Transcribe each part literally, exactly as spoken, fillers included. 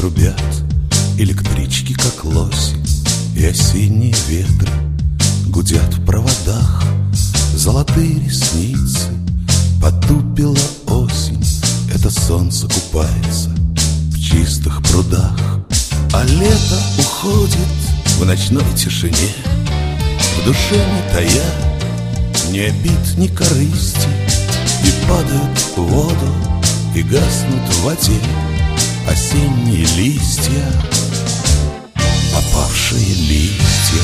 трубят электрички, как лось, и осенние ветры гудят в проводах. Золотые ресницы потупила осень, это солнце купается в чистых прудах. А лето уходит в ночной тишине, в душе не тая ни обид, ни корысти, и падают в воду, и гаснут в воде осенние листья, опавшие листья.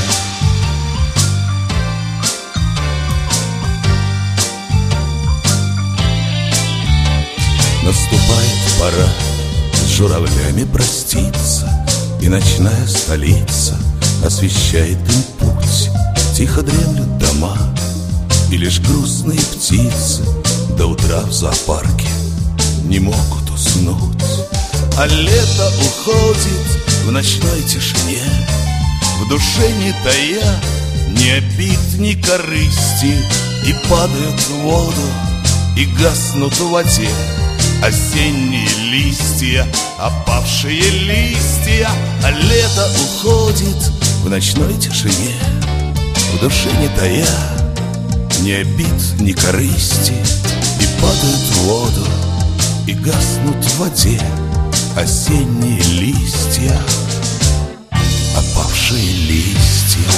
Наступает пора с журавлями проститься, и ночная столица освещает им путь. Тихо дремлют дома, и лишь грустные птицы до утра в зоопарке не могут уснуть. А лето уходит в ночной тишине, в душе не тая ни обид, ни корысти, и падают в воду, и гаснут в воде осенние листья, опавшие листья. А лето уходит в ночной тишине, в душе не тая ни обид, ни корысти, и падают в воду, и гаснут в воде осенние листья, опавшие листья.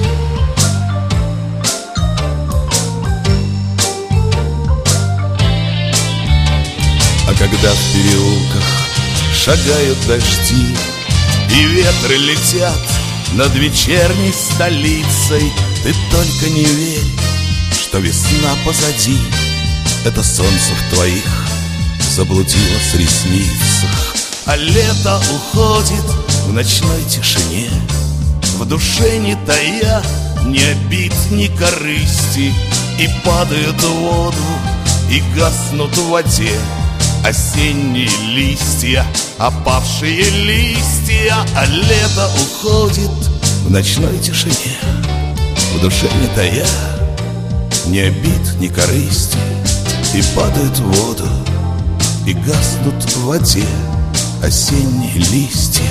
А когда в переулках шагают дожди, и ветры летят над вечерней столицей, ты только не верь, что весна позади. Это солнце в твоих заблудилось ресницах. А лето уходит в ночной тишине, в душе не тая ни обид, ни корысти, и падают в воду, и гаснут в воде осенние листья, опавшие листья. А лето уходит в ночной тишине, в душе не тая ни обид, ни корысти, и падают в воду, и гаснут в воде осенние листья,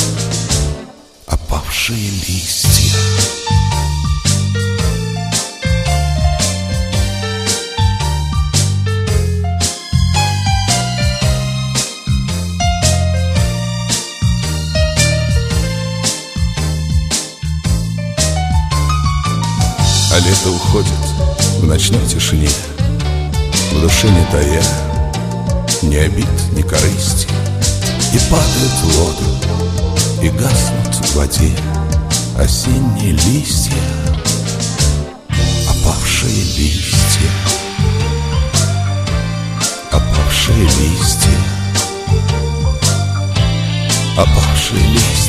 опавшие листья. А лето уходит в ночной тишине, в душе не тая ни обид, ни корысти, и падают в воду, и гаснут в воде осенние листья, опавшие листья, опавшие листья, опавшие листья.